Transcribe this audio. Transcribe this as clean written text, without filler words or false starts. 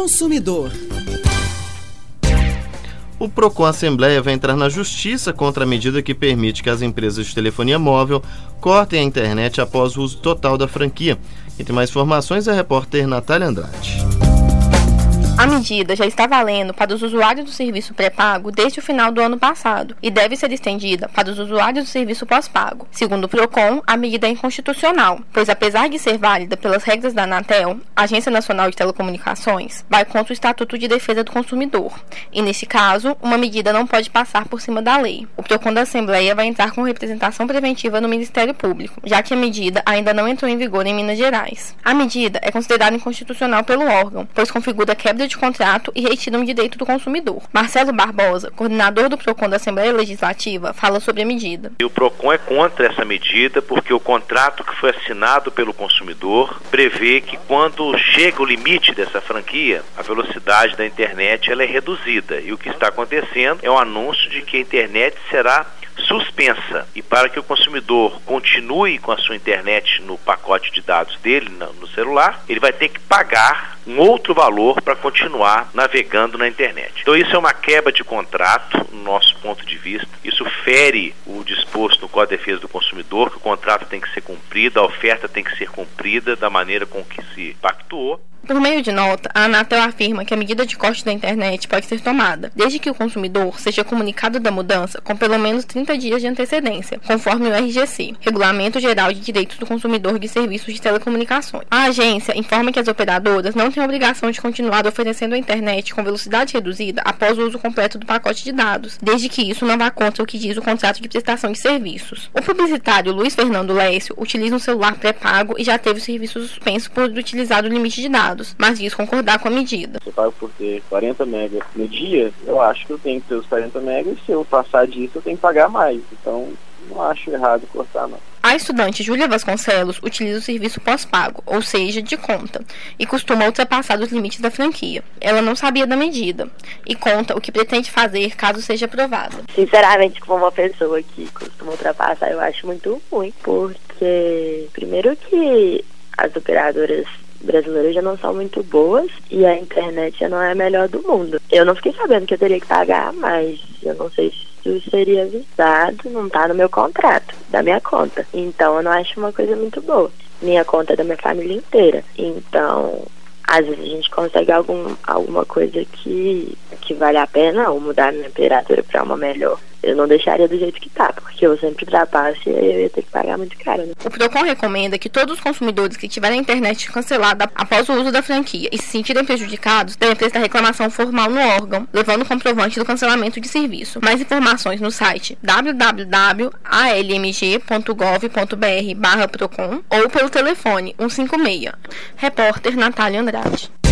consumidor. O Procon Assembleia vai entrar na justiça contra a medida que permite que as empresas de telefonia móvel cortem a internet após o uso total da franquia. E tem mais informações, a repórter Natália Andrade. A medida já está valendo para os usuários do serviço pré-pago desde o final do ano passado e deve ser estendida para os usuários do serviço pós-pago. Segundo o Procon, a medida é inconstitucional, pois apesar de ser válida pelas regras da Anatel, Agência Nacional de Telecomunicações, vai contra o Estatuto de Defesa do Consumidor. E nesse caso, uma medida não pode passar por cima da lei. O Procon da Assembleia vai entrar com representação preventiva no Ministério Público, já que a medida ainda não entrou em vigor em Minas Gerais. A medida é considerada inconstitucional pelo órgão, pois configura quebra de contrato e retira um direito do consumidor. Marcelo Barbosa, coordenador do Procon da Assembleia Legislativa, fala sobre a medida. E o Procon é contra essa medida porque o contrato que foi assinado pelo consumidor prevê que quando chega o limite dessa franquia, a velocidade da internet ela é reduzida. E o que está acontecendo é um anúncio de que a internet será suspensa. E para que o consumidor continue com a sua internet no pacote de dados dele, no celular, ele vai ter que pagar um outro valor para continuar navegando na internet. Então isso é uma quebra de contrato, no nosso ponto de vista. Isso fere o disposto no Código de Defesa do Consumidor, que o contrato tem que ser cumprido, a oferta tem que ser cumprida da maneira com que se pactuou. Por meio de nota, a Anatel afirma que a medida de corte da internet pode ser tomada, desde que o consumidor seja comunicado da mudança com pelo menos 30 dias de antecedência, conforme o RGC, Regulamento Geral de Direitos do Consumidor de Serviços de Telecomunicações. A agência informa que as operadoras não têm a obrigação de continuar oferecendo a internet com velocidade reduzida após o uso completo do pacote de dados, desde que isso não vá contra o que diz o contrato de prestação de serviços. O publicitário Luiz Fernando Lécio utiliza um celular pré-pago e já teve o serviço suspenso por utilizar o limite de dados, mas diz concordar com a medida. Se eu pago por ter 40 megas no dia, eu acho que eu tenho que ter os 40 megas e se eu passar disso eu tenho que pagar mais. Então, não acho errado cortar, não. A estudante Júlia Vasconcelos utiliza o serviço pós-pago, ou seja, de conta, e costuma ultrapassar os limites da franquia. Ela não sabia da medida e conta o que pretende fazer caso seja aprovada. Sinceramente, como uma pessoa que costuma ultrapassar, eu acho muito ruim, porque primeiro que as operadoras brasileiras já não são muito boas e a internet já não é a melhor do mundo. Eu não fiquei sabendo que eu teria que pagar, mas eu não sei se isso seria avisado, não tá no meu contrato, da minha conta. Então eu não acho uma coisa muito boa. Minha conta é da minha família inteira. Então, às vezes a gente consegue alguma coisa que vale a pena ou mudar a minha operadora para uma melhor. Eu não deixaria do jeito que tá, porque eu sempre ultrapasso e eu ia ter que pagar muito caro, né? O Procon recomenda que todos os consumidores que tiverem a internet cancelada após o uso da franquia e se sentirem prejudicados devem prestar reclamação formal no órgão, levando o comprovante do cancelamento de serviço. Mais informações no site www.almg.gov.br/Procon ou pelo telefone 156. Repórter Natália Andrade.